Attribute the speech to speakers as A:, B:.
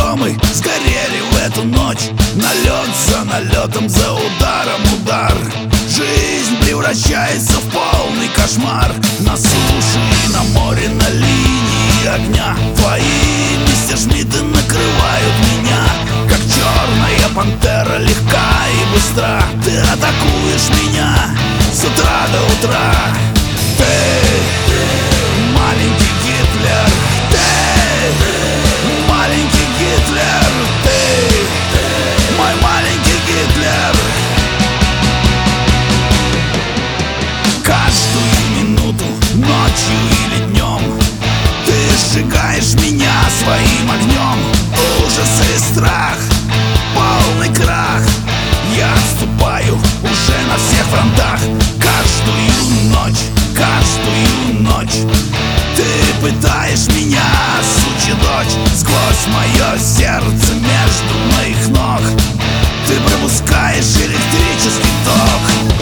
A: мы сгорели в эту ночь. Налет за налетом, за ударом удар. Жизнь превращается в полный кошмар. На суше и на море, на линии огня. Твои мистер Шмидты накрывают меня, как черная пантера, легка и быстра. Ты атакуешь меня с утра до утра. Ты маленький Гитлер, ты маленький Гитлер, ты мой маленький Гитлер. Каждую минуту, ночью или днем, ты сжигаешь меня своим огнем. Ужас и страх, полный крах. Я отступаю уже на всех фронтах. Каждую ночь ты пытаешь меня, сучья дочь. Сквозь мое сердце между моих ног ты пропускаешь электрический ток.